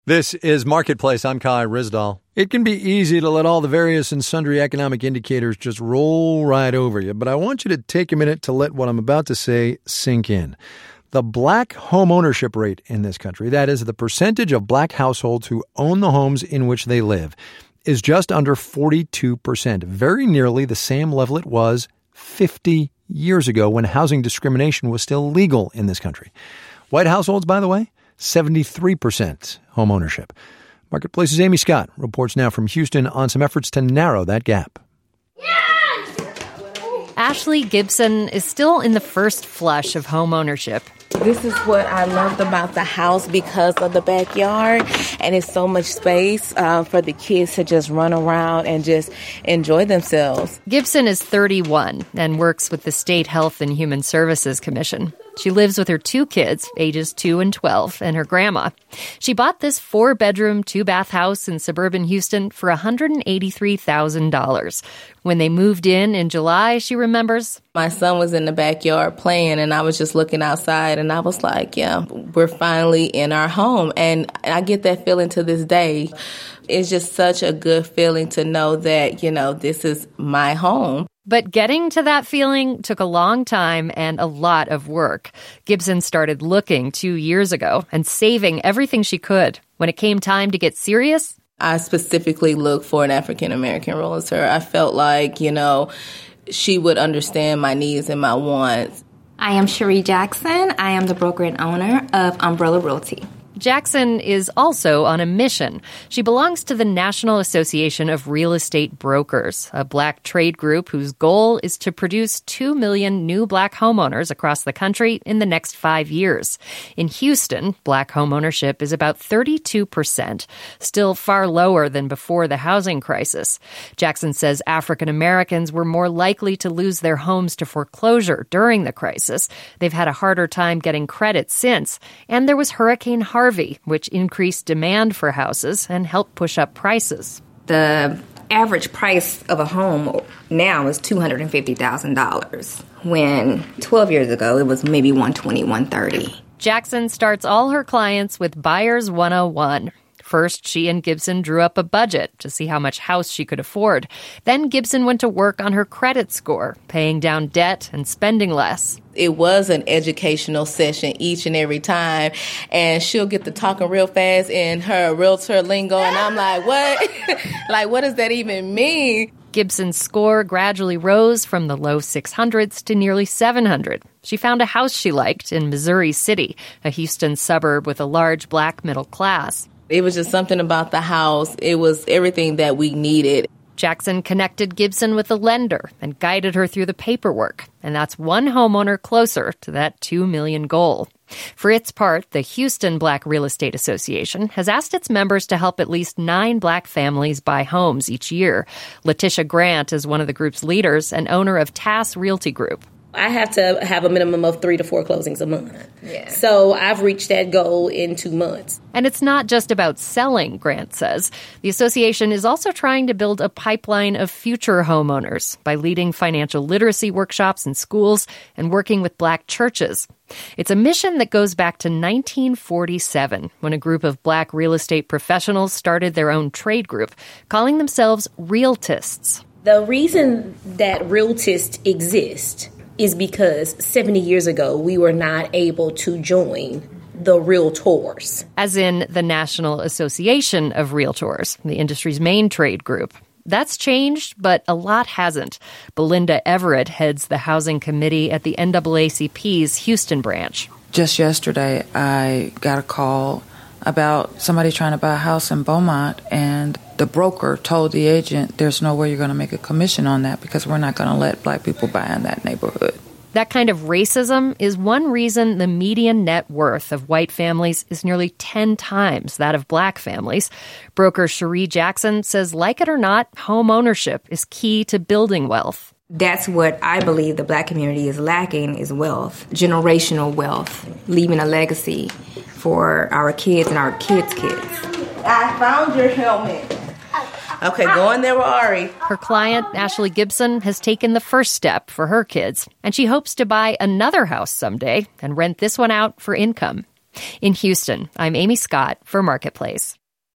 This is Marketplace. I'm Kai Rizdal. It can be easy to let all the various and sundry economic indicators just roll right over you, but I want you to take a minute to let what I'm about to say sink in. The black home ownership rate in this country, that is, the percentage of black households who own the homes in which they live, is just under 42%, very nearly the same level it was 50 years ago when housing discrimination was still legal in this country. White households, by the way, 73% home ownership. Marketplace's Amy Scott reports now from Houston on some efforts to narrow that gap. Ashley Gibson is still in the first flush of home ownership. This is what I loved about the house because of the backyard, and it's so much space for the kids to just run around and just enjoy themselves. Gibson is 31 and works with the State Health and Human Services Commission. She lives with her two kids, ages 2 and 12, and her grandma. She bought this 4-bedroom, 2-bath house in suburban Houston for $183,000. When they moved in July, she remembers, my son was in the backyard playing, and I was just looking outside, and I was like, yeah, we're finally in our home. And I get that feeling to this day. It's just such a good feeling to know that, this is my home. But getting to that feeling took a long time and a lot of work. Gibson started looking 2 years ago and saving everything she could. When it came time to get serious, I specifically looked for an African-American realtor. I felt like, she would understand my needs and my wants. I am Cherie Jackson. I am the broker and owner of Umbrella Realty. Jackson is also on a mission. She belongs to the National Association of Real Estate Brokers, a black trade group whose goal is to produce 2 million new black homeowners across the country in the next 5 years. In Houston, black homeownership is about 32%, still far lower than before the housing crisis. Jackson says African Americans were more likely to lose their homes to foreclosure during the crisis. They've had a harder time getting credit since, and there was Hurricane Harvey, which increased demand for houses and helped push up prices. The average price of a home now is $250,000, when 12 years ago it was maybe $120,000, $130,000. Jackson starts all her clients with Buyers 101. First, she and Gibson drew up a budget to see how much house she could afford. Then Gibson went to work on her credit score, paying down debt and spending less. It was an educational session each and every time, and she'll get to talking real fast in her realtor lingo, and I'm like, what? What does that even mean? Gibson's score gradually rose from the low 600s to nearly 700. She found a house she liked in Missouri City, a Houston suburb with a large black middle class. It was just something about the house. It was everything that we needed. Jackson connected Gibson with a lender and guided her through the paperwork. And that's one homeowner closer to that 2 million goal. For its part, the Houston Black Real Estate Association has asked its members to help at least 9 black families buy homes each year. Letitia Grant is one of the group's leaders and owner of TAS Realty Group. I have to have a minimum of 3 to 4 closings a month. Yeah. So I've reached that goal in 2 months. And it's not just about selling, Grant says. The association is also trying to build a pipeline of future homeowners by leading financial literacy workshops in schools and working with black churches. It's a mission that goes back to 1947, when a group of black real estate professionals started their own trade group, calling themselves Realtists. The reason that Realtists exist is because 70 years ago, we were not able to join the Realtors. As in the National Association of Realtors, the industry's main trade group. That's changed, but a lot hasn't. Belinda Everett heads the housing committee at the NAACP's Houston branch. Just yesterday, I got a call about somebody trying to buy a house in Beaumont, and the broker told the agent, there's no way you're going to make a commission on that because we're not going to let black people buy in that neighborhood. That kind of racism is one reason the median net worth of white families is nearly 10 times that of black families. Broker Cherie Jackson says, like it or not, home ownership is key to building wealth. That's what I believe the black community is lacking, is wealth, generational wealth, leaving a legacy for our kids and our kids' kids. I found your helmet. Okay, go in there with Ari. Her client, Ashley Gibson, has taken the first step for her kids, and she hopes to buy another house someday and rent this one out for income. In Houston, I'm Amy Scott for Marketplace.